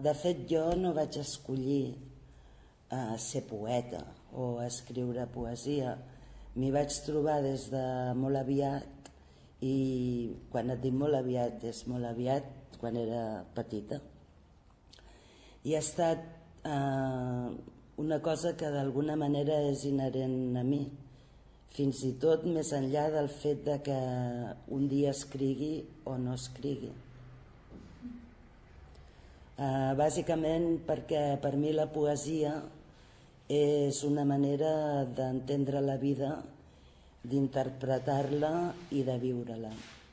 de fet, jo no vaig escollir ser poeta o escriure poesia. M'hi vaig trobar des de molt aviat, i quan et dic molt aviat és molt aviat, quan era petita. I ha estat una cosa que d'alguna manera és inherent a mi, fins i tot més enllà del fet de que un dia escrigui o no escrigui. Bàsicament perquè per mi la poesia és una manera d'entendre la vida, d'interpretar-la i de viure-la.